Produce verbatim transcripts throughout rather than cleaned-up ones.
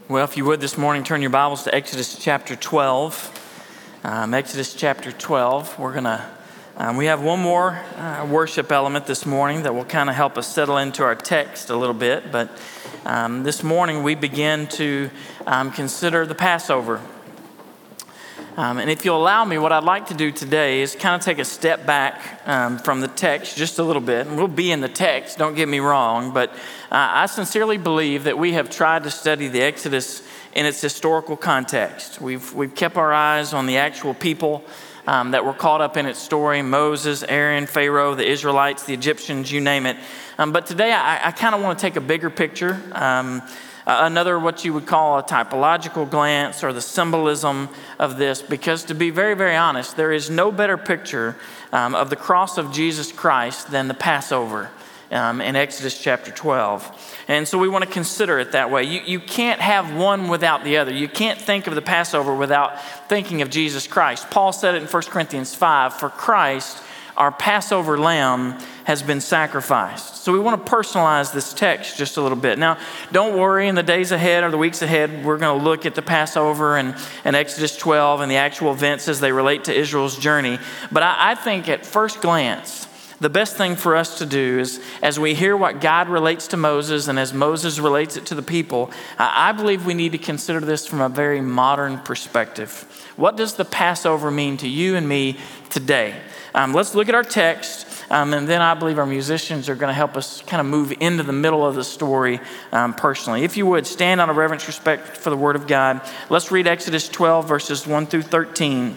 Well, if you would this morning, turn your Bibles to Exodus chapter twelve. Um, Exodus chapter twelve. We're gonna. Um, we have one more uh, worship element this morning that will kind of help us settle into our text a little bit. But um, this morning we begin to um, consider the Passover. Um, and if you'll allow me, what I'd like to do today is kind of take a step back um, from the text just a little bit. And we'll be in the text, don't get me wrong, but uh, I sincerely believe that we have tried to study the Exodus in its historical context. We've, we've kept our eyes on the actual people um, that were caught up in its story: Moses, Aaron, Pharaoh, the Israelites, the Egyptians, you name it. Um, but today I, I kind of want to take a bigger picture. Um, Uh, another what you would call a typological glance, or the symbolism of this, because to be very, very honest, there is no better picture um, of the cross of Jesus Christ than the Passover um, in Exodus chapter twelve. And so we want to consider it that way. You, you can't have one without the other. You can't think of the Passover without thinking of Jesus Christ. Paul said it in First Corinthians five, "For Christ, our Passover lamb, has been sacrificed." So we want to personalize this text just a little bit. Now, don't worry, in the days ahead or the weeks ahead, we're going to look at the Passover and, and Exodus twelve and the actual events as they relate to Israel's journey. But I, I think at first glance, the best thing for us to do is, as we hear what God relates to Moses and as Moses relates it to the people, I, I believe we need to consider this from a very modern perspective. What does the Passover mean to you and me today? Um, let's look at our text, um, and then I believe our musicians are going to help us kind of move into the middle of the story um, personally. If you would, stand out of reverence, respect for the Word of God. Let's read Exodus twelve, verses one through thirteen,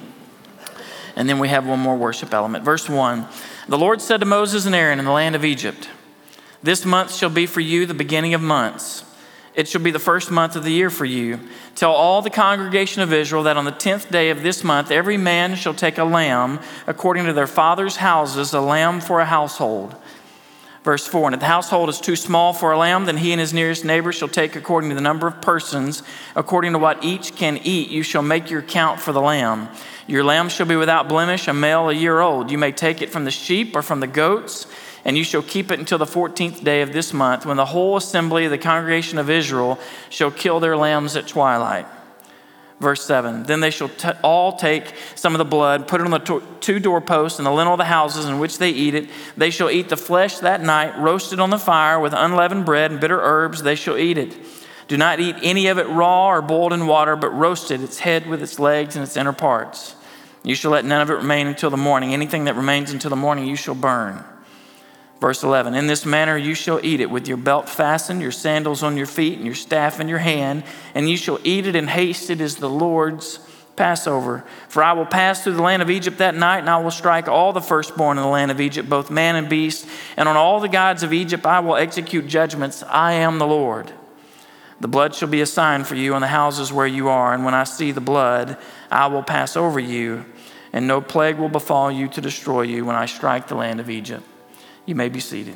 and then we have one more worship element. Verse one, "The Lord said to Moses and Aaron in the land of Egypt, 'This month shall be for you the beginning of months. It shall be the first month of the year for you. Tell all the congregation of Israel that on the tenth day of this month, every man shall take a lamb according to their father's houses, a lamb for a household.'" Verse four, "And if the household is too small for a lamb, then he and his nearest neighbor shall take according to the number of persons, according to what each can eat. You shall make your count for the lamb. Your lamb shall be without blemish, a male a year old. You may take it from the sheep or from the goats, and you shall keep it until the fourteenth day of this month, when the whole assembly of the congregation of Israel shall kill their lambs at twilight." Verse seven, "Then they shall t- all take some of the blood, put it on the to- two doorposts and the lintel of the houses in which they eat it. They shall eat the flesh that night, roasted on the fire with unleavened bread and bitter herbs. They shall eat it. Do not eat any of it raw or boiled in water, but roasted, its head with its legs and its inner parts. You shall let none of it remain until the morning. Anything that remains until the morning you shall burn." Verse eleven, "In this manner you shall eat it, with your belt fastened, your sandals on your feet, and your staff in your hand, and you shall eat it in haste. It is the Lord's Passover. For I will pass through the land of Egypt that night, and I will strike all the firstborn in the land of Egypt, both man and beast, and on all the gods of Egypt I will execute judgments. I am the Lord. The blood shall be a sign for you on the houses where you are, and when I see the blood, I will pass over you, and no plague will befall you to destroy you when I strike the land of Egypt." You may be seated.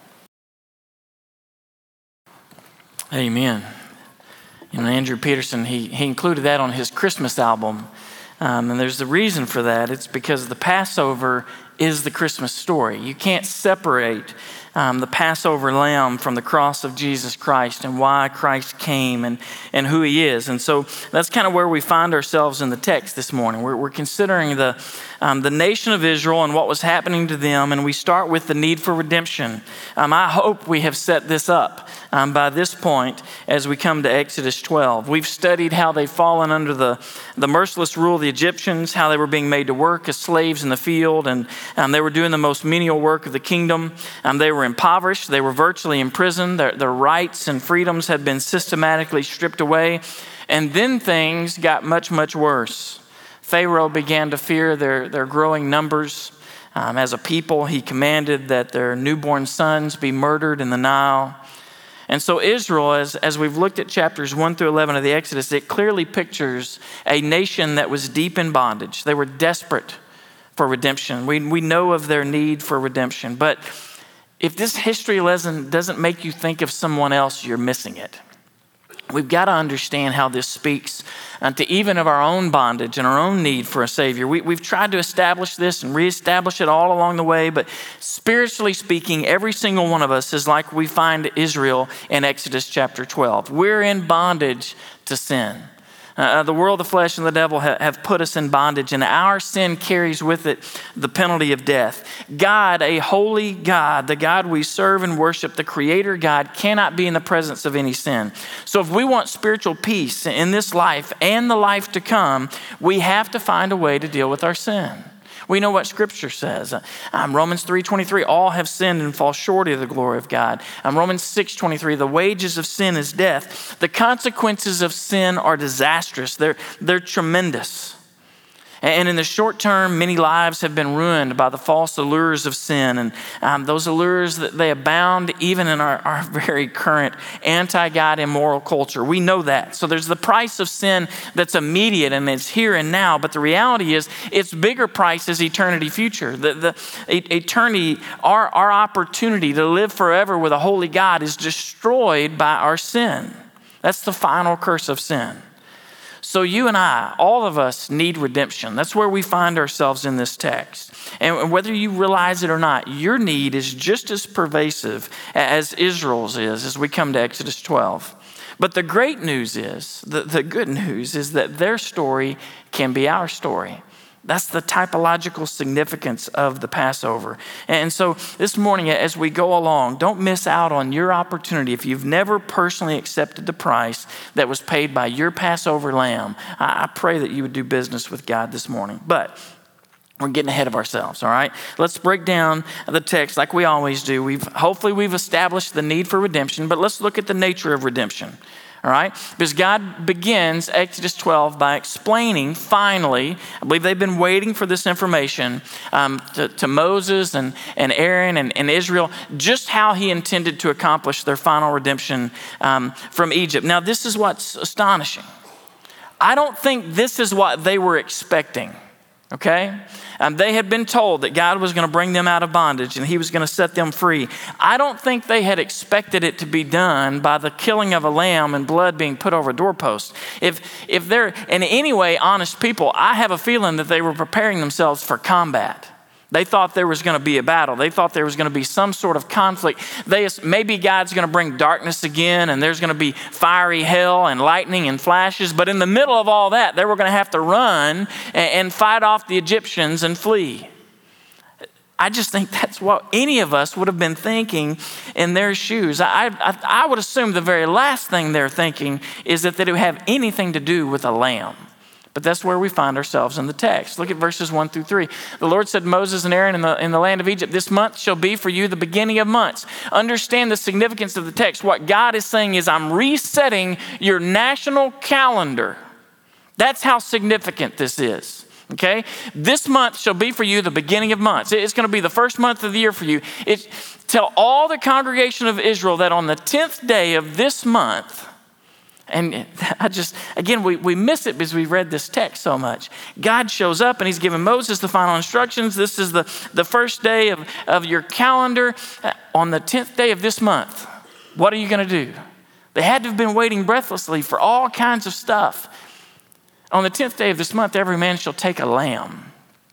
Amen. You know, Andrew Peterson, he, he included that on his Christmas album. Um, and there's the reason for that. It's because the Passover is the Christmas story. You can't separate um, the Passover lamb from the cross of Jesus Christ and why Christ came and, and who he is. And so that's kind of where we find ourselves in the text this morning. We're, we're considering the, um, the nation of Israel and what was happening to them. And we start with the need for redemption. Um, I hope we have set this up um, by this point as we come to Exodus twelve. We've studied how they've fallen under the, the merciless rule of the Egyptians, how they were being made to work as slaves in the field, and um, they were doing the most menial work of the kingdom. Um, they were impoverished. They were virtually imprisoned. Their, their rights and freedoms had been systematically stripped away. And then things got much, much worse. Pharaoh began to fear their, their growing numbers. Um, as a people, he commanded that their newborn sons be murdered in the Nile. And so Israel, as, as we've looked at chapters one through eleven of the Exodus, it clearly pictures a nation that was deep in bondage. They were desperate for redemption. We, we know of their need for redemption. But if this history lesson doesn't make you think of someone else, you're missing it. we've got to understand how this speaks uh, to even of our own bondage and our own need for a Savior. We, we've tried to establish this and reestablish it all along the way, but spiritually speaking, every single one of us is like we find Israel in Exodus chapter twelve. We're in bondage to sin. Uh, the world, the flesh, and the devil ha- have put us in bondage, and our sin carries with it the penalty of death. God, a holy God, the God we serve and worship, the Creator God, cannot be in the presence of any sin. So if we want spiritual peace in this life and the life to come, we have to find a way to deal with our sin. We know what Scripture says. Um, Romans three twenty-three, all have sinned and fall short of the glory of God. Um, Romans six twenty-three, the wages of sin is death. The consequences of sin are disastrous. They're, they're tremendous. And in the short term, many lives have been ruined by the false allures of sin. And um, those allures, that they abound even in our, our very current anti-God immoral culture. We know that. So there's the price of sin that's immediate and it's here and now. But the reality is its bigger price is eternity future. The, the eternity, our, our opportunity to live forever with a holy God is destroyed by our sin. That's the final curse of sin. So you and I, all of us need redemption. That's where we find ourselves in this text. And whether you realize it or not, your need is just as pervasive as Israel's is as we come to Exodus twelve. But the great news is, the, the good news is that their story can be our story. That's the typological significance of the Passover. And so this morning, as we go along, don't miss out on your opportunity. If you've never personally accepted the price that was paid by your Passover lamb, I pray that you would do business with God this morning. But we're getting ahead of ourselves, all right? Let's break down the text like we always do. We've hopefully we've established the need for redemption, but let's look at the nature of redemption. All right? Because God begins Exodus twelve by explaining finally, I believe they've been waiting for this information um, to, to Moses and, and Aaron and, and Israel, just how he intended to accomplish their final redemption um, from Egypt. Now, this is what's astonishing. I don't think this is what they were expecting. Okay? Um, they had been told that God was going to bring them out of bondage and he was going to set them free. I don't think they had expected it to be done by the killing of a lamb and blood being put over a doorpost. If, if they're in any way honest people, I have a feeling that they were preparing themselves for combat. They thought there was going to be a battle. They thought there was going to be some sort of conflict. They, maybe God's going to bring darkness again and there's going to be fiery hell and lightning and flashes. But in the middle of all that, they were going to have to run and, and fight off the Egyptians and flee. I just think that's what any of us would have been thinking in their shoes. I, I, I would assume the very last thing they're thinking is that they would have anything to do with a lamb. But that's where we find ourselves in the text. Look at verses one through three. The Lord said to Moses and Aaron in the, in the land of Egypt, this month shall be for you the beginning of months. Understand the significance of the text. What God is saying is, I'm resetting your national calendar. That's how significant this is. Okay? This month shall be for you the beginning of months. It's going to be the first month of the year for you. It's, tell all the congregation of Israel that on the tenth day of this month, and I just, again, we, we miss it because we read this text so much. God shows up and he's giving Moses the final instructions. This is the, the first day of, of your calendar. On the tenth day of this month, what are you going to do? They had to have been waiting breathlessly for all kinds of stuff. On the tenth day of this month, every man shall take a lamb.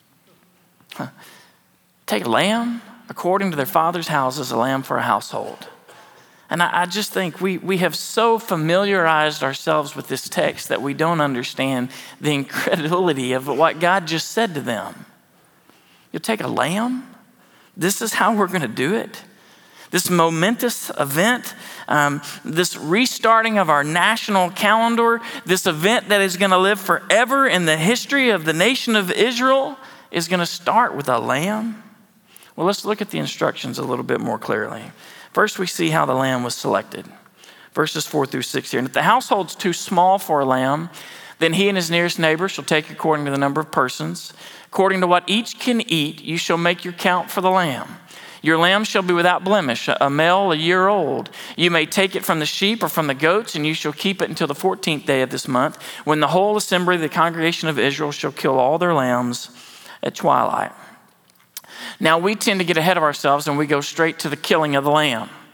Huh. Take a lamb according to their father's houses, a lamb for a household. And I, I just think we, we have so familiarized ourselves with this text that we don't understand the incredulity of what God just said to them. You'll take a lamb? This is how we're going to do it? This momentous event, um, this restarting of our national calendar, this event that is going to live forever in the history of the nation of Israel is going to start with a lamb? Well, let's look at the instructions a little bit more clearly. First, we see how the lamb was selected. Verses four through six here. And if the household's too small for a lamb, then he and his nearest neighbor shall take according to the number of persons. According to what each can eat, you shall make your count for the lamb. Your lamb shall be without blemish, a male a year old. You may take it from the sheep or from the goats, and you shall keep it until the fourteenth day of this month, when the whole assembly of the congregation of Israel shall kill all their lambs at twilight. Now, we tend to get ahead of ourselves and we go straight to the killing of the lamb,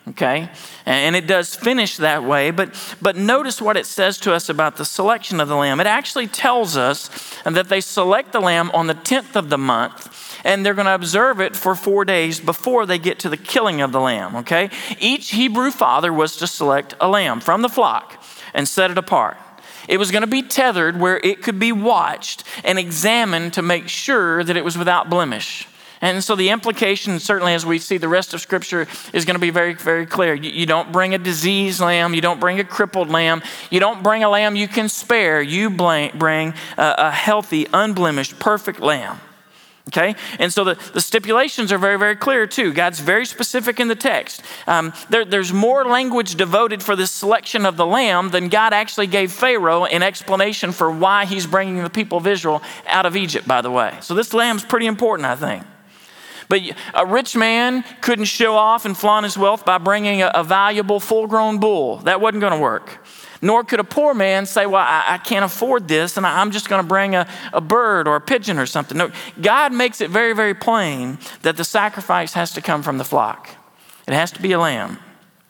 okay? And it does finish that way, but, but notice what it says to us about the selection of the lamb. It actually tells us that they select the lamb on the tenth of the month, and they're going to observe it for four days before they get to the killing of the lamb, okay? Each Hebrew father was to select a lamb from the flock and set it apart. It was going to be tethered where it could be watched and examined to make sure that it was without blemish. And so the implication, certainly as we see the rest of Scripture, is going to be very, very clear. You, you don't bring a diseased lamb. You don't bring a crippled lamb. You don't bring a lamb you can spare. You bring a, a healthy, unblemished, perfect lamb. Okay? And so the, the stipulations are very, very clear too. God's very specific in the text. Um, there, there's more language devoted for this selection of the lamb than God actually gave Pharaoh in explanation for why he's bringing the people of Israel out of Egypt, by the way. So this lamb's pretty important, I think. But a rich man couldn't show off and flaunt his wealth by bringing a, a valuable full-grown bull. That wasn't going to work. Nor could a poor man say, well, I, I can't afford this, and I, I'm just going to bring a, a bird or a pigeon or something. No, God makes it very, very plain that the sacrifice has to come from the flock. It has to be a lamb.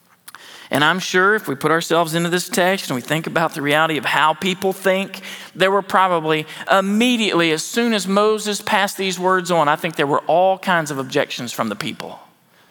And I'm sure if we put ourselves into this text and we think about the reality of how people think, there were probably immediately, as soon as Moses passed these words on, I think there were all kinds of objections from the people.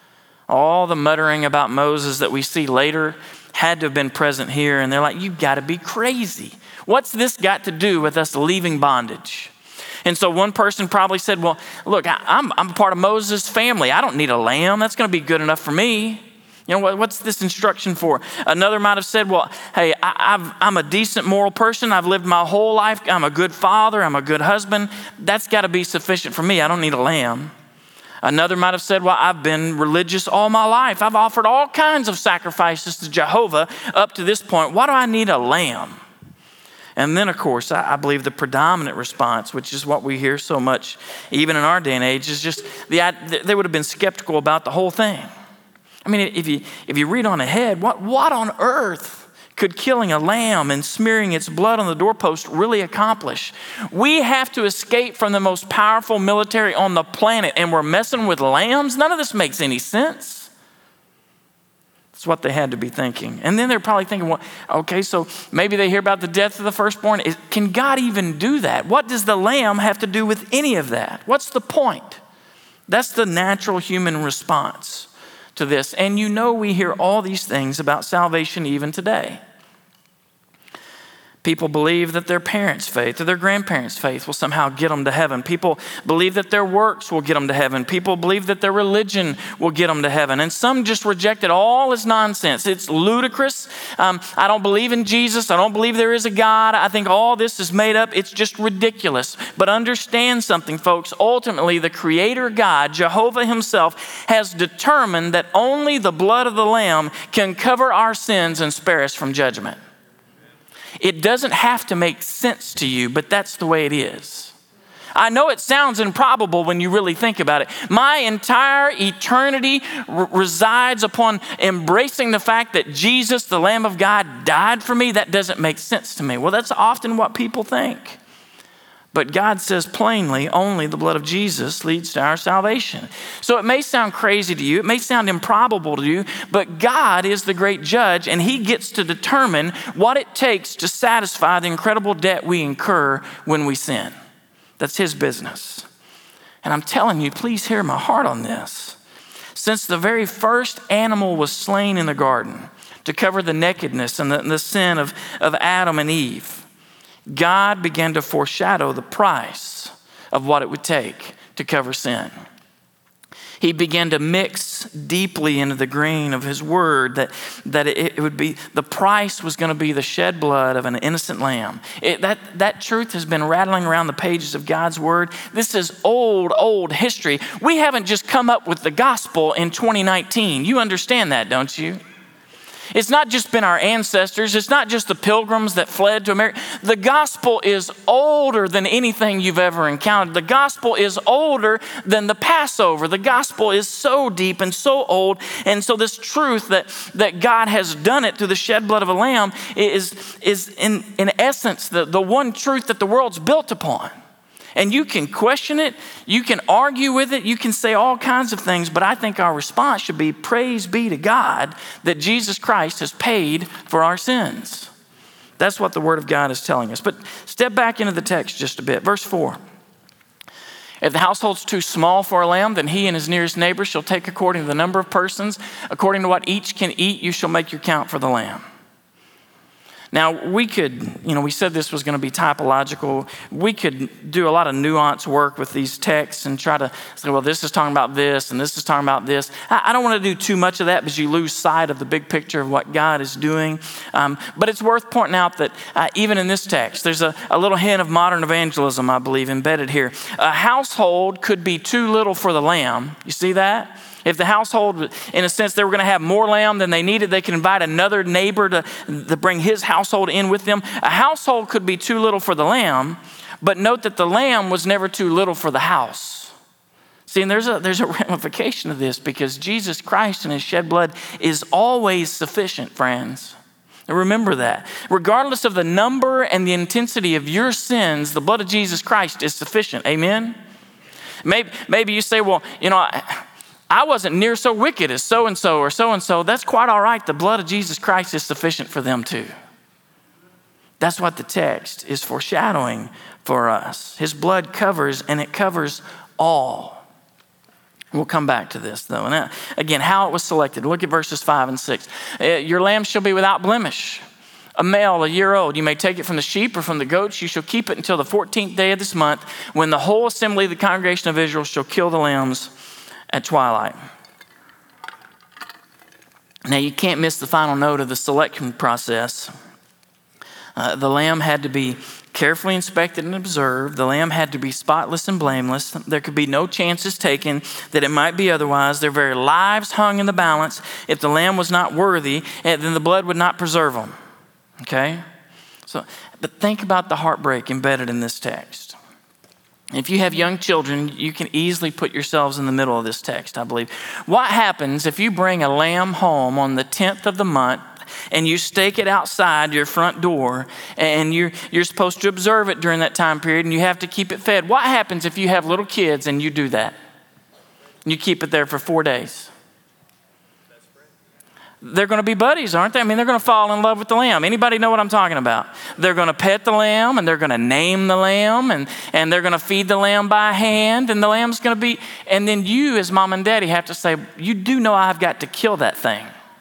All the muttering about Moses that we see later had to have been present here. And they're like, you've got to be crazy. What's this got to do with us leaving bondage? And so one person probably said, well, look, I, I'm, I'm a part of Moses' family. I don't need a lamb. That's going to be good enough for me. You know, what, what's this instruction for? Another might have said, well, hey, I, I've, I'm a decent moral person. I've lived my whole life. I'm a good father. I'm a good husband. That's got to be sufficient for me. I don't need a lamb. Another might have said, well, I've been religious all my life. I've offered all kinds of sacrifices to Jehovah up to this point. Why do I need a lamb? And then, of course, I, I believe the predominant response, which is what we hear so much even in our day and age, is just the, they would have been skeptical about the whole thing. I mean, if you if you read on ahead, what, what on earth could killing a lamb and smearing its blood on the doorpost really accomplish? We have to escape from the most powerful military on the planet, and we're messing with lambs? None of this makes any sense. That's what they had to be thinking. And then they're probably thinking, well, okay, so maybe they hear about the death of the firstborn. Can God even do that? What does the lamb have to do with any of that? What's the point? That's the natural human response to this. And you know, we hear all these things about salvation even today. People believe that their parents' faith or their grandparents' faith will somehow get them to heaven. People believe that their works will get them to heaven. People believe that their religion will get them to heaven. And some just reject it all as nonsense. It's ludicrous. Um, I don't believe in Jesus. I don't believe there is a God. I think all this is made up. It's just ridiculous. But understand something, folks. Ultimately, the Creator God, Jehovah himself, has determined that only the blood of the Lamb can cover our sins and spare us from judgment. It doesn't have to make sense to you, but that's the way it is. I know it sounds improbable when you really think about it. My entire eternity r- resides upon embracing the fact that Jesus, the Lamb of God, died for me. That doesn't make sense to me. Well, that's often what people think. But God says plainly, only the blood of Jesus leads to our salvation. So it may sound crazy to you, it may sound improbable to you, but God is the great judge, and he gets to determine what it takes to satisfy the incredible debt we incur when we sin. That's his business. And I'm telling you, please hear my heart on this. Since the very first animal was slain in the garden to cover the nakedness and the, the sin of, of Adam and Eve, God began to foreshadow the price of what it would take to cover sin. He began to mix deeply into the grain of his word that, that it, it would be, the price was going to be the shed blood of an innocent lamb. It, that, that truth has been rattling around the pages of God's word. This is old, old history. We haven't just come up with the gospel in twenty nineteen. You understand that, don't you? It's not just been our ancestors. It's not just the pilgrims that fled to America. The gospel is older than anything you've ever encountered. The gospel is older than the Passover. The gospel is so deep and so old. And so this truth that, that God has done it through the shed blood of a lamb is, is in, in essence the, the one truth that the world's built upon. And you can question it, you can argue with it, you can say all kinds of things, but I think our response should be, praise be to God that Jesus Christ has paid for our sins. That's what the Word of God is telling us. But step back into the text just a bit. Verse four. If the household's too small for a lamb, then he and his nearest neighbor shall take according to the number of persons. According to what each can eat, you shall make your count for the lamb. Now, we could, you know, we said this was going to be typological. We could do a lot of nuance work with these texts and try to say, well, this is talking about this and this is talking about this. I, I don't want to do too much of that because you lose sight of the big picture of what God is doing. Um, but it's worth pointing out that uh, even in this text, there's a, a little hint of modern evangelism, I believe, embedded here. A household could be too little for the lamb. You see that? If the household, in a sense, they were going to have more lamb than they needed, they could invite another neighbor to, to bring his household in with them. A household could be too little for the lamb, but note that the lamb was never too little for the house. See, and there's a, there's a ramification of this because Jesus Christ and his shed blood is always sufficient, friends. And remember that. Regardless of the number and the intensity of your sins, the blood of Jesus Christ is sufficient. Amen? Maybe, maybe you say, well, you know, I, I wasn't near so wicked as so-and-so or so-and-so. That's quite all right. The blood of Jesus Christ is sufficient for them too. That's what the text is foreshadowing for us. His blood covers, and it covers all. We'll come back to this though. And again, how it was selected. Look at verses five and six. Your lamb shall be without blemish, a male, a year old. You may take it from the sheep or from the goats. You shall keep it until the fourteenth day of this month, when the whole assembly of the congregation of Israel shall kill the lambs at twilight. Now, you can't miss the final note of the selection process. Uh, the lamb had to be carefully inspected and observed. The lamb had to be spotless and blameless. There could be no chances taken that it might be otherwise. Their very lives hung in the balance. If the lamb was not worthy, then the blood would not preserve them. Okay? So, but think about the heartbreak embedded in this text. If you have young children, you can easily put yourselves in the middle of this text, I believe. What happens if you bring a lamb home on the tenth of the month and you stake it outside your front door and you're, you're supposed to observe it during that time period and you have to keep it fed? What happens if you have little kids and you do that? You keep it there for four days. They're going to be buddies, aren't they? I mean, they're going to fall in love with the lamb. Anybody know what I'm talking about? They're going to pet the lamb, and they're going to name the lamb, and, and they're going to feed the lamb by hand, and the lamb's going to be, and then you as mom and daddy have to say, you do know I've got to kill that thing.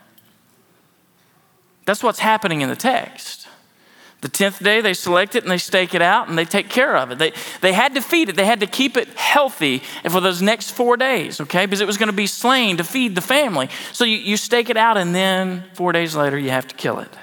That's what's happening in the text. The tenth day, they select it and they stake it out and they take care of it. They, they had to feed it. They had to keep it healthy for those next four days, okay? Because it was going to be slain to feed the family. So you, you stake it out and then four days later, you have to kill it.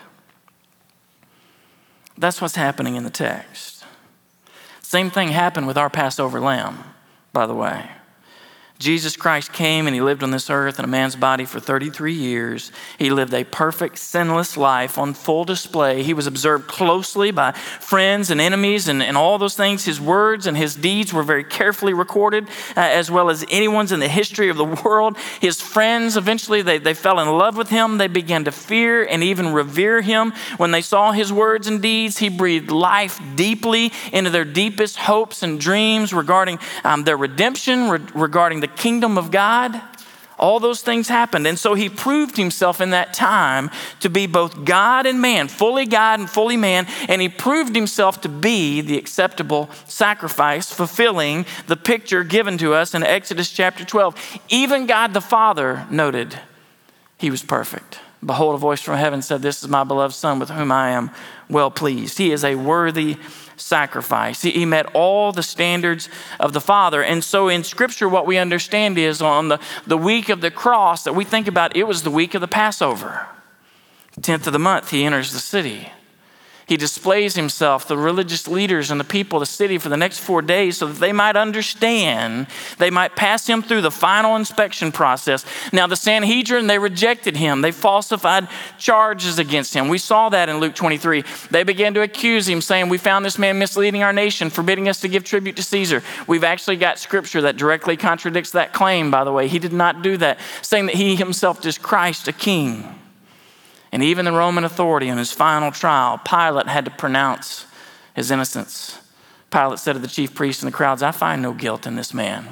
That's what's happening in the text. Same thing happened with our Passover lamb, by the way. Jesus Christ came and he lived on this earth in a man's body for thirty-three years. He lived a perfect, sinless life on full display. He was observed closely by friends and enemies and, and all those things. His words and his deeds were very carefully recorded, uh, as well as anyone's in the history of the world. His friends, eventually, they, they fell in love with him. They began to fear and even revere him. When they saw his words and deeds, he breathed life deeply into their deepest hopes and dreams regarding um, their redemption, re- regarding the kingdom of God. All those things happened. And so he proved himself in that time to be both God and man, fully God and fully man. And he proved himself to be the acceptable sacrifice, fulfilling the picture given to us in Exodus chapter twelve. Even God the Father noted he was perfect. Behold, a voice from heaven said, "This is my beloved Son with whom I am well pleased." He is a worthy sacrifice. He met all the standards of the Father. And so in Scripture, what we understand is on the, the week of the cross that we think about, it was the week of the Passover. tenth of the month, he enters the city. He displays himself, the religious leaders and the people of the city for the next four days so that they might understand, they might pass him through the final inspection process. Now the Sanhedrin, they rejected him. They falsified charges against him. We saw that in Luke twenty-three. They began to accuse him, saying, "We found this man misleading our nation, forbidding us to give tribute to Caesar." We've actually got scripture that directly contradicts that claim, by the way. He did not do that, saying that he himself is Christ, a king. And even the Roman authority in his final trial, Pilate had to pronounce his innocence. Pilate said to the chief priests and the crowds, I find no guilt in this man.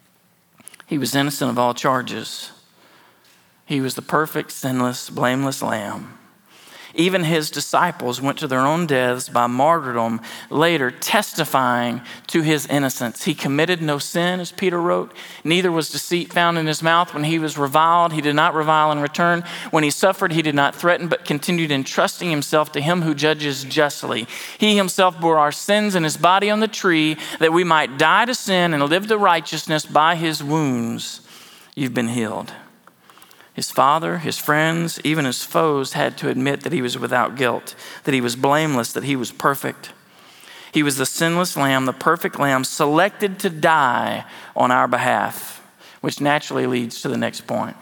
He was innocent of all charges. He was the perfect, sinless, blameless lamb. Even his disciples went to their own deaths by martyrdom later, testifying to his innocence. He committed no sin, as Peter wrote. Neither was deceit found in his mouth. When he was reviled, he did not revile in return. When he suffered, he did not threaten, but continued entrusting himself to him who judges justly. He himself bore our sins in his body on the tree, that we might die to sin and live to righteousness. By his wounds you've been healed. His father, his friends, even his foes had to admit that he was without guilt, that he was blameless, that he was perfect. He was the sinless lamb, the perfect lamb, selected to die on our behalf, which naturally leads to the next point,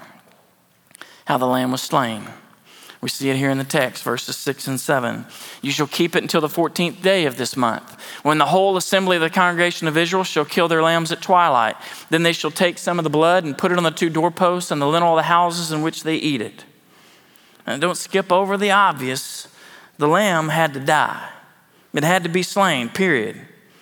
how the lamb was slain. We see it here in the text, verses six and seven. You shall keep it until the fourteenth day of this month, when the whole assembly of the congregation of Israel shall kill their lambs at twilight. Then they shall take some of the blood and put it on the two doorposts and the lintel of the houses in which they eat it. And don't skip over the obvious. The lamb had to die. It had to be slain, period.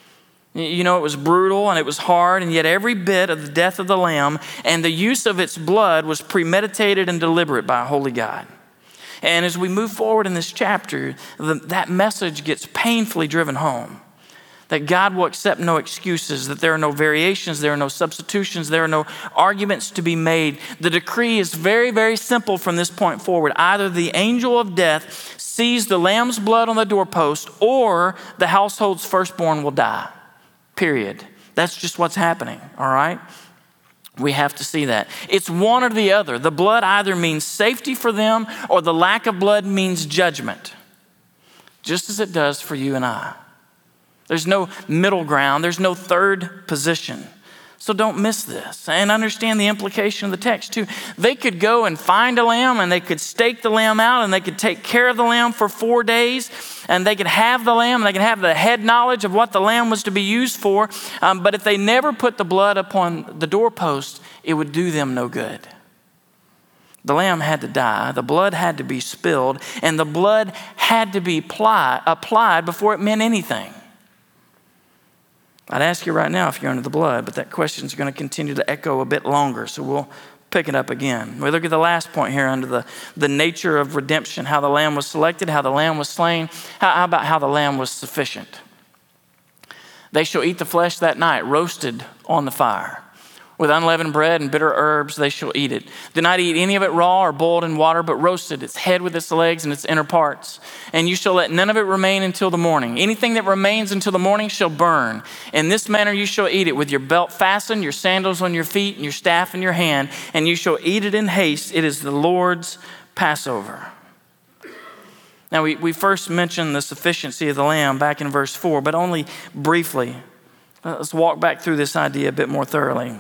You know, it was brutal and it was hard, and yet every bit of the death of the lamb and the use of its blood was premeditated and deliberate by a holy God. And as we move forward in this chapter, the, that message gets painfully driven home. That God will accept no excuses, that there are no variations, there are no substitutions, there are no arguments to be made. The decree is very, very simple from this point forward. Either the angel of death sees the lamb's blood on the doorpost, or the household's firstborn will die, period. That's just what's happening, all right? We have to see that. It's one or the other. The blood either means safety for them, or the lack of blood means judgment, just as it does for you and I. There's no middle ground. There's no third position. So don't miss this, and understand the implication of the text too. They could go and find a lamb, and they could stake the lamb out, and they could take care of the lamb for four days, and they could have the lamb, and they could have the head knowledge of what the lamb was to be used for. Um, but if they never put the blood upon the doorpost, it would do them no good. The lamb had to die, the blood had to be spilled, and the blood had to be apply, applied before it meant anything. I'd ask you right now if you're under the blood, but that question is going to continue to echo a bit longer, so we'll pick it up again. We look at the last point here under the, the nature of redemption, how the lamb was selected, how the lamb was slain. How, how about how the lamb was sufficient? They shall eat the flesh that night, roasted on the fire. With unleavened bread and bitter herbs, they shall eat it. Do not eat any of it raw or boiled in water, but roasted, its head with its legs and its inner parts. And you shall let none of it remain until the morning. Anything that remains until the morning shall burn. In this manner you shall eat it, with your belt fastened, your sandals on your feet, and your staff in your hand. And you shall eat it in haste. It is the Lord's Passover. Now, we, we first mentioned the sufficiency of the lamb back in verse four, but only briefly. Let's walk back through this idea a bit more thoroughly.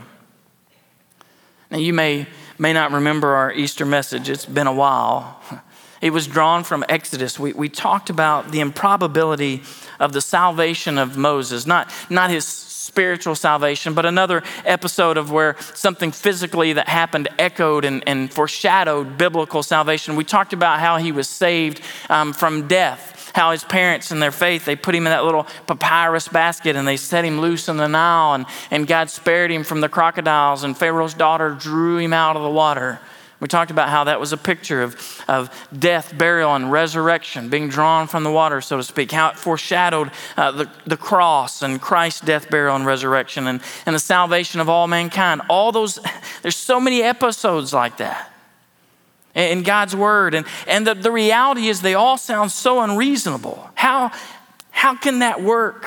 Now, you may, may not remember our Easter message. It's been a while. It was drawn from Exodus. We, we talked about the improbability of the salvation of Moses, not, not his spiritual salvation, but another episode of where something physically that happened echoed and, and foreshadowed biblical salvation. We talked about how he was saved um, from death. How his parents in their faith, they put him in that little papyrus basket and they set him loose in the Nile, and, and God spared him from the crocodiles, and Pharaoh's daughter drew him out of the water. We talked about how that was a picture of, of death, burial, and resurrection, being drawn from the water, so to speak. How it foreshadowed uh, the, the cross and Christ's death, burial, and resurrection, and, and the salvation of all mankind. All those, there's so many episodes like that in God's word. And, and the, the reality is they all sound so unreasonable. How, how can that work?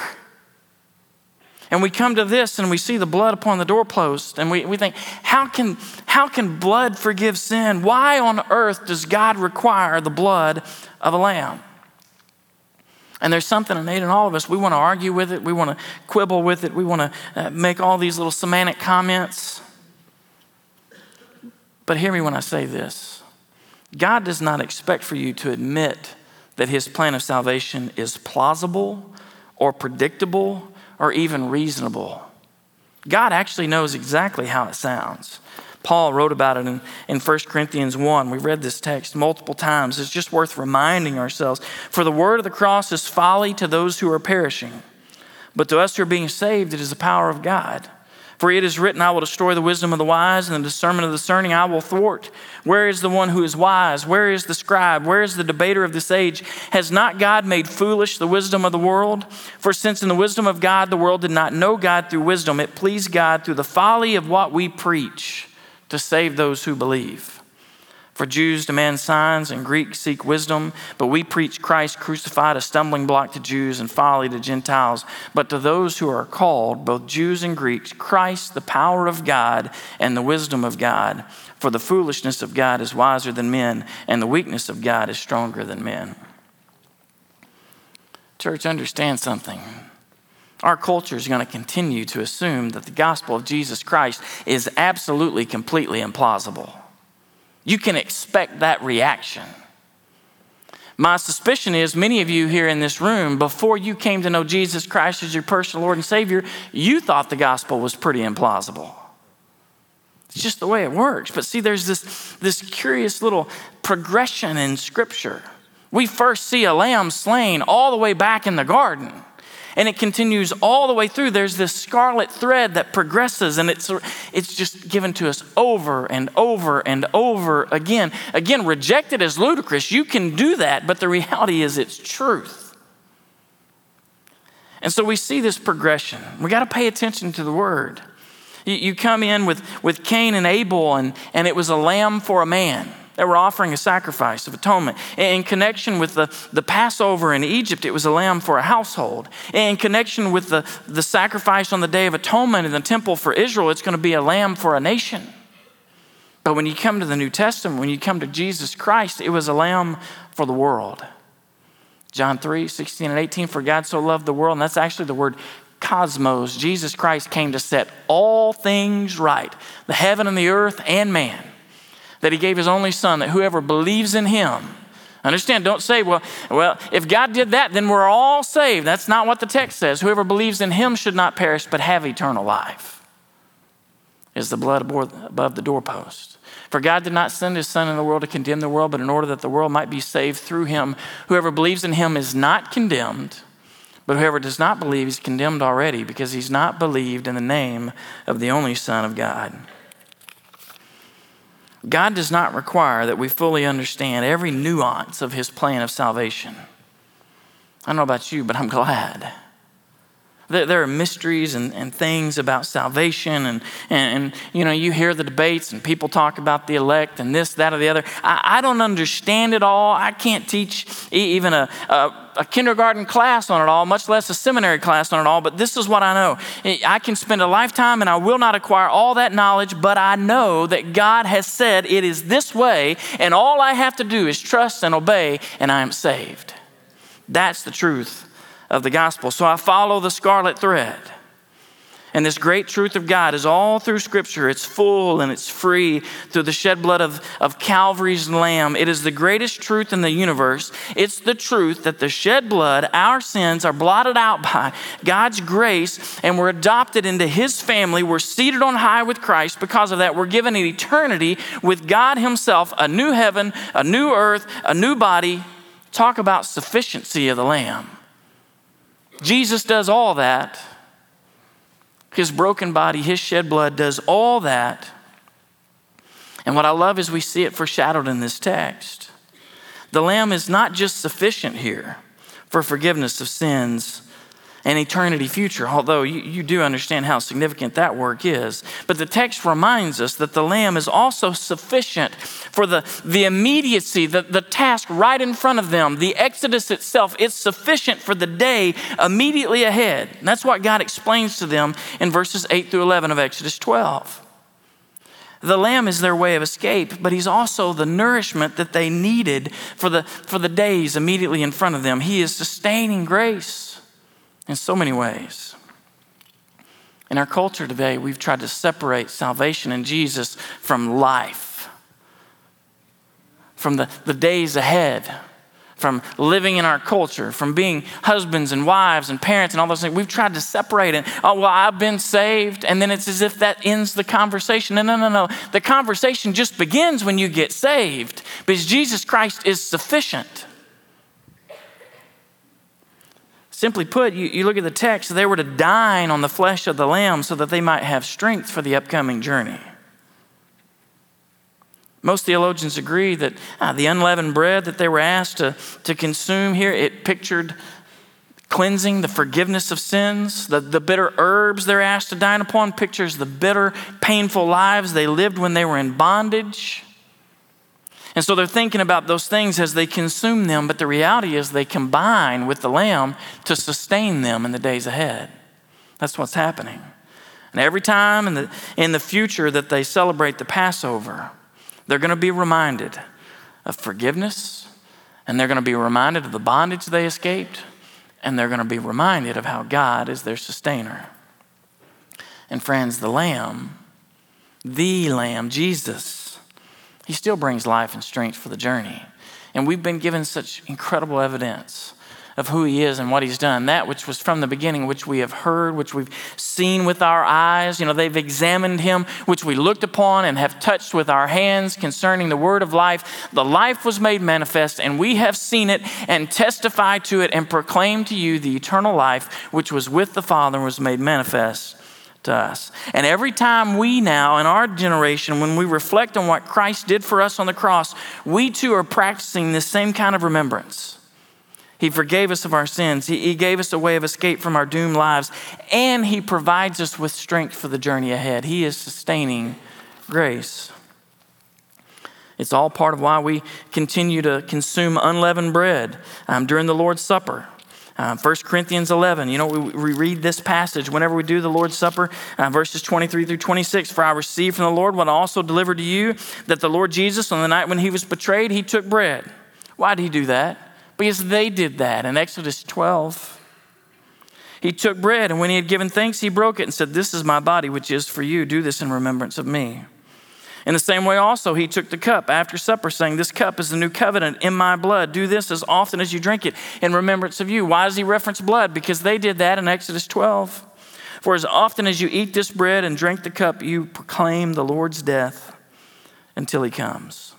And we come to this and we see the blood upon the doorpost, and we, we think, how can, how can blood forgive sin? Why on earth does God require the blood of a lamb? And there's something innate in all of us. We want to argue with it. We want to quibble with it. We want to uh, make all these little semantic comments. But hear me when I say this. God does not expect for you to admit that his plan of salvation is plausible or predictable or even reasonable. God actually knows exactly how it sounds. Paul wrote about it in, in First Corinthians one. We've read this text multiple times. It's just worth reminding ourselves. For the word of the cross is folly to those who are perishing, But to us who are being saved, it is the power of God. For it is written, I will destroy the wisdom of the wise, and the discernment of the discerning I will thwart. Where is the one who is wise? Where is the scribe? Where is the debater of this age? Has not God made foolish the wisdom of the world? For since in the wisdom of God, the world did not know God through wisdom, it pleased God through the folly of what we preach to save those who believe. For Jews demand signs and Greeks seek wisdom, but we preach Christ crucified, a stumbling block to Jews and folly to Gentiles. But to those who are called, both Jews and Greeks, Christ, the power of God and the wisdom of God. For the foolishness of God is wiser than men, and the weakness of God is stronger than men. Church, understand something. Our culture is going to continue to assume that the gospel of Jesus Christ is absolutely, completely implausible. You can expect that reaction. My suspicion is many of you here in this room, before you came to know Jesus Christ as your personal Lord and Savior, you thought the gospel was pretty implausible. It's just the way it works. But see, there's this, this curious little progression in Scripture. We first see a lamb slain all the way back in the garden. And it continues all the way through. There's this scarlet thread that progresses, and it's, it's just given to us over and over and over again. Again, rejected as ludicrous. You can do that, but the reality is it's truth. And so we see this progression. We got to pay attention to the word. You, you come in with, with Cain and Abel, and, and it was a lamb for a man. They were offering a sacrifice of atonement. In connection with the, the Passover in Egypt, it was a lamb for a household. In connection with the, the sacrifice on the Day of Atonement in the temple for Israel, it's going to be a lamb for a nation. But when you come to the New Testament, when you come to Jesus Christ, it was a lamb for the world. John three, sixteen and eighteen, for God so loved the world, and that's actually the word cosmos. Jesus Christ came to set all things right, the heaven and the earth and man. That he gave his only son, that whoever believes in him, understand, don't say, well, well, if God did that, then we're all saved. That's not what the text says. Whoever believes in him should not perish, but have eternal life. Is the blood above the doorpost. For God did not send his son in the world to condemn the world, but in order that the world might be saved through him. Whoever believes in him is not condemned, but whoever does not believe is condemned already, because he's not believed in the name of the only Son of God. God does not require that we fully understand every nuance of his plan of salvation. I don't know about you, but I'm glad. There, there are mysteries and, and things about salvation, and, and, and you know, you hear the debates and people talk about the elect and this, that, or the other. I, I don't understand it all. I can't teach even a, a, a kindergarten class on it all, much less a seminary class on it all, but this is what I know. I can spend a lifetime and I will not acquire all that knowledge, but I know that God has said it is this way, and all I have to do is trust and obey, and I am saved. That's the truth of the gospel. So I follow the scarlet thread. And this great truth of God is all through Scripture. It's full and it's free through the shed blood of, of Calvary's Lamb. It is the greatest truth in the universe. It's the truth that the shed blood, our sins are blotted out by God's grace, and we're adopted into his family. We're seated on high with Christ. Because of that, we're given an eternity with God himself, a new heaven, a new earth, a new body. Talk about sufficiency of the Lamb. Jesus does all that. His broken body, his shed blood does all that. And what I love is we see it foreshadowed in this text. The Lamb is not just sufficient here for forgiveness of sins and eternity future, although you, you do understand how significant that work is. But the text reminds us that the Lamb is also sufficient for the, the immediacy, the, the task right in front of them, the Exodus itself. It's sufficient for the day immediately ahead. And that's what God explains to them in verses eight through eleven of Exodus twelve. The Lamb is their way of escape, but he's also the nourishment that they needed for the, for the days immediately in front of them. He is sustaining grace in so many ways. In our culture today, we've tried to separate salvation in Jesus from life, from the, the days ahead, from living in our culture, from being husbands and wives and parents and all those things. We've tried to separate it. Oh, well, I've been saved. And then it's as if that ends the conversation. No, no, no, no. The conversation just begins when you get saved, because Jesus Christ is sufficient. Simply put, you, you look at the text, they were to dine on the flesh of the lamb so that they might have strength for the upcoming journey. Most theologians agree that uh, the unleavened bread that they were asked to, to consume here, it pictured cleansing, the forgiveness of sins. The, the bitter herbs they're asked to dine upon pictures the bitter, painful lives they lived when they were in bondage. And so they're thinking about those things as they consume them, but the reality is they combine with the lamb to sustain them in the days ahead. That's what's happening. And every time in the, in the future that they celebrate the Passover, they're going to be reminded of forgiveness, and they're going to be reminded of the bondage they escaped, and they're going to be reminded of how God is their sustainer. And friends, the lamb, the lamb, Jesus, he still brings life and strength for the journey. And we've been given such incredible evidence of who he is and what he's done. That which was from the beginning, which we have heard, which we've seen with our eyes. You know, they've examined him, which we looked upon and have touched with our hands concerning the word of life. The life was made manifest, and we have seen it and testified to it and proclaimed to you the eternal life, which was with the Father and was made manifest to us. And every time we now, in our generation, when we reflect on what Christ did for us on the cross, we too are practicing this same kind of remembrance. He forgave us of our sins. He, he gave us a way of escape from our doomed lives. And he provides us with strength for the journey ahead. He is sustaining grace. It's all part of why we continue to consume unleavened bread um, during the Lord's Supper. Uh, First Corinthians eleven, you know, we, we read this passage whenever we do the Lord's Supper, uh, verses twenty-three through twenty-six. For I received from the Lord what I also delivered to you, that the Lord Jesus, on the night when he was betrayed, he took bread. Why did he do that? Because they did that in Exodus twelve. He took bread, and when he had given thanks, he broke it and said, this is my body, which is for you. Do this in remembrance of me. In the same way also, he took the cup after supper, saying, this cup is the new covenant in my blood. Do this as often as you drink it in remembrance of you. Why does he reference blood? Because they did that in Exodus twelve. For as often as you eat this bread and drink the cup, you proclaim the Lord's death until he comes.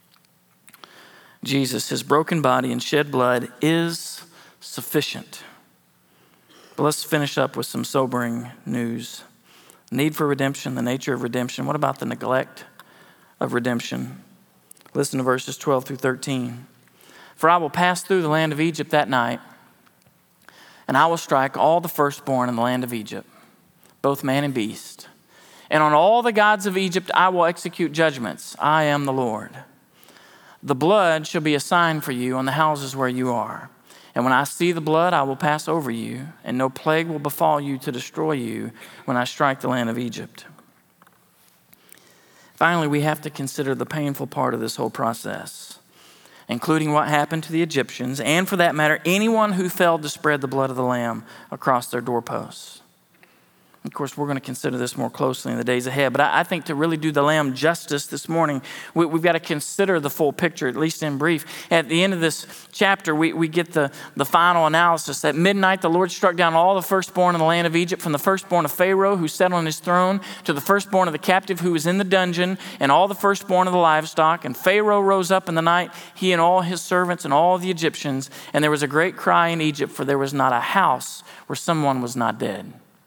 Jesus, his broken body and shed blood is sufficient. But let's finish up with some sobering news. Need for redemption, the nature of redemption. What about the neglect of redemption? Listen to verses twelve through thirteen. For I will pass through the land of Egypt that night, and I will strike all the firstborn in the land of Egypt, both man and beast. And on all the gods of Egypt I will execute judgments. I am the Lord. The blood shall be a sign for you on the houses where you are. And when I see the blood, I will pass over you, and no plague will befall you to destroy you when I strike the land of Egypt. Finally, we have to consider the painful part of this whole process, including what happened to the Egyptians, and for that matter, anyone who failed to spread the blood of the Lamb across their doorposts. Of course, we're going to consider this more closely in the days ahead, but I, I think to really do the Lamb justice this morning, we, we've got to consider the full picture, at least in brief. At the end of this chapter, we, we get the, the final analysis. At midnight, the Lord struck down all the firstborn in the land of Egypt, from the firstborn of Pharaoh, who sat on his throne, to the firstborn of the captive who was in the dungeon, and all the firstborn of the livestock. And Pharaoh rose up in the night, he and all his servants and all the Egyptians, and there was a great cry in Egypt, for there was not a house where someone was not dead.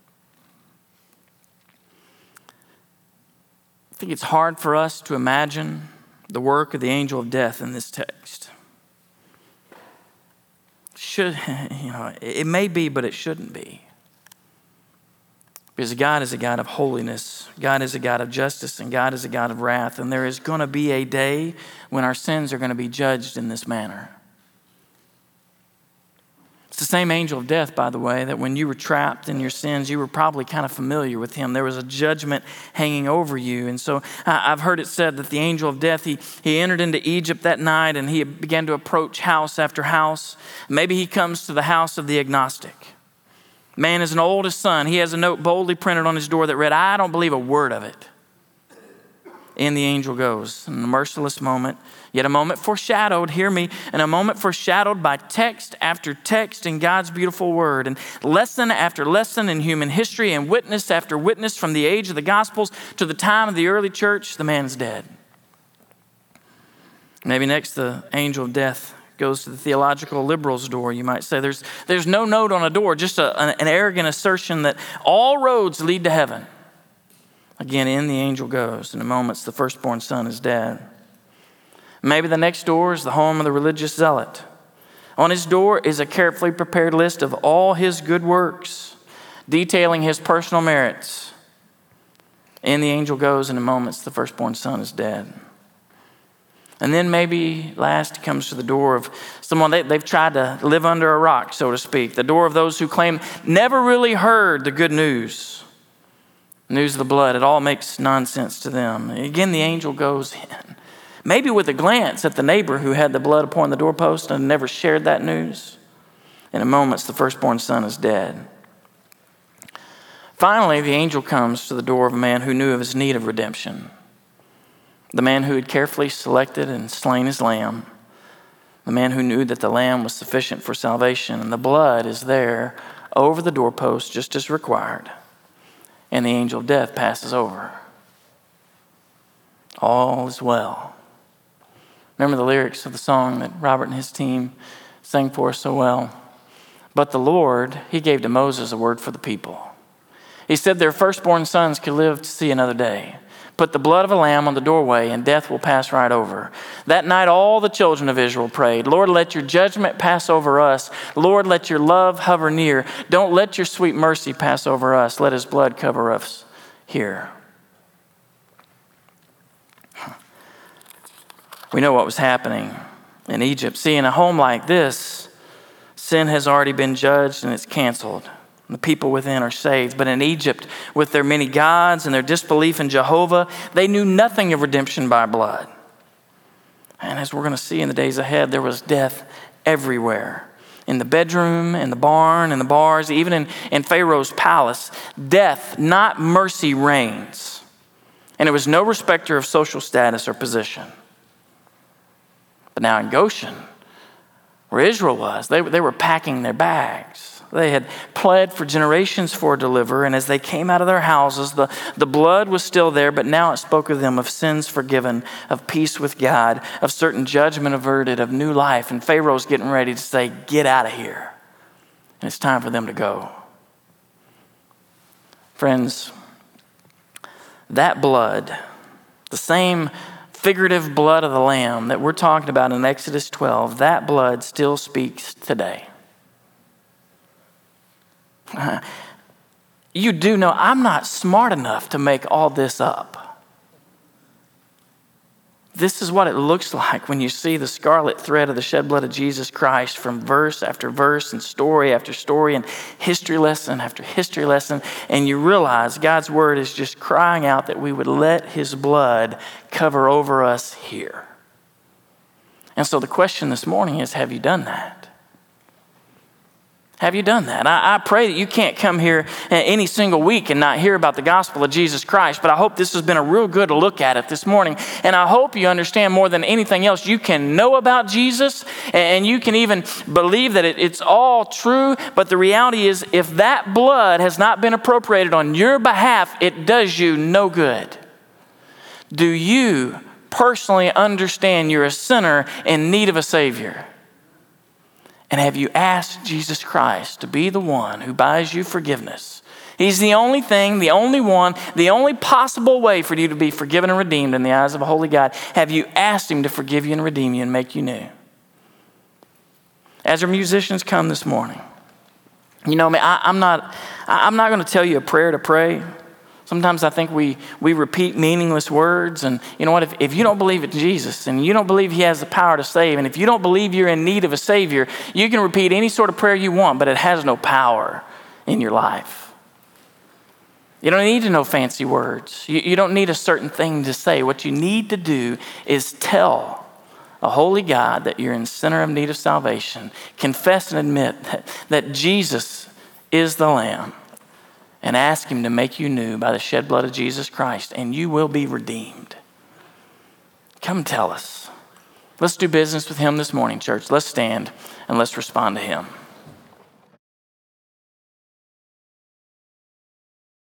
I think it's hard for us to imagine the work of the angel of death in this text. Should, you know, it may be, but it shouldn't be. Because God is a God of holiness, God is a God of justice, and God is a God of wrath. And there is going to be a day when our sins are going to be judged in this manner. It's the same angel of death, by the way, that when you were trapped in your sins, you were probably kind of familiar with him. There was a judgment hanging over you. And so I've heard it said that the angel of death, he, he entered into Egypt that night and he began to approach house after house. Maybe he comes to the house of the agnostic. Man is an oldest son. He has a note boldly printed on his door that read, I don't believe a word of it. In the angel goes. In a merciless moment, yet a moment foreshadowed, hear me, and a moment foreshadowed by text after text in God's beautiful word, and lesson after lesson in human history, and witness after witness from the age of the Gospels to the time of the early church, the man's dead. Maybe next the angel of death Goes to the theological liberal's door, you might say. There's, there's no note on a door, just a, an, an arrogant assertion that all roads lead to heaven. Again, in the angel goes. In a moment, the firstborn son is dead. Maybe the next door is the home of the religious zealot. On his door is a carefully prepared list of all his good works, detailing his personal merits. In the angel goes. In a moment, the firstborn son is dead. And then maybe last he comes to the door of someone they, they've tried to live under a rock, so to speak. The door of those who claim never really heard the good news. News of the blood. It all makes nonsense to them. Again, the angel goes in. Maybe with a glance at the neighbor who had the blood upon the doorpost and never shared that news. In a moment, the firstborn son is dead. Finally, the angel comes to the door of a man who knew of his need of redemption. The man who had carefully selected and slain his lamb. The man who knew that the lamb was sufficient for salvation. And the blood is there over the doorpost just as required. And the angel of death passes over. All is well. Remember the lyrics of the song that Robert and his team sang for us so well? But the Lord, he gave to Moses a word for the people. He said their firstborn sons could live to see another day. Put the blood of a lamb on the doorway, and death will pass right over. That night, all the children of Israel prayed, Lord, let your judgment pass over us. Lord, let your love hover near. Don't let your sweet mercy pass over us. Let his blood cover us here. We know what was happening in Egypt. See, in a home like this, sin has already been judged and it's canceled. The people within are saved. But in Egypt, with their many gods and their disbelief in Jehovah, they knew nothing of redemption by blood. And as we're going to see in the days ahead, there was death everywhere. In the bedroom, in the barn, in the bars, even in, in Pharaoh's palace, death, not mercy, reigns. And it was no respecter of social status or position. But now in Goshen, where Israel was, they, they were packing their bags. They had pled for generations for a deliverer, and as they came out of their houses, the, the blood was still there, but now it spoke of them of sins forgiven, of peace with God, of certain judgment averted, of new life. And Pharaoh's getting ready to say, get out of here. And it's time for them to go. Friends, that blood, the same figurative blood of the Lamb that we're talking about in Exodus twelve, that blood still speaks today. You do know I'm not smart enough to make all this up. This is what it looks like when you see the scarlet thread of the shed blood of Jesus Christ from verse after verse and story after story and history lesson after history lesson, and you realize God's word is just crying out that we would let his blood cover over us here. And so the question this morning is, have you done that? Have you done that? I, I pray that you can't come here any single week and not hear about the gospel of Jesus Christ, but I hope this has been a real good look at it this morning. And I hope you understand more than anything else, you can know about Jesus and you can even believe that it, it's all true, but the reality is if that blood has not been appropriated on your behalf, it does you no good. Do you personally understand you're a sinner in need of a Savior? And have you asked Jesus Christ to be the one who buys you forgiveness? He's the only thing, the only one, the only possible way for you to be forgiven and redeemed in the eyes of a holy God. Have you asked him to forgive you and redeem you and make you new? As our musicians come this morning, you know me, I, I'm not, I'm not going to tell you a prayer to pray. Sometimes I think we, we repeat meaningless words. And you know what? If, if you don't believe in Jesus and you don't believe he has the power to save, and if you don't believe you're in need of a Savior, you can repeat any sort of prayer you want, but it has no power in your life. You don't need to know fancy words. You, you don't need a certain thing to say. What you need to do is tell a holy God that you're in center of need of salvation. Confess and admit that, that Jesus is the Lamb. And ask him to make you new by the shed blood of Jesus Christ, and you will be redeemed. Come tell us. Let's do business with him this morning, church. Let's stand and let's respond to him.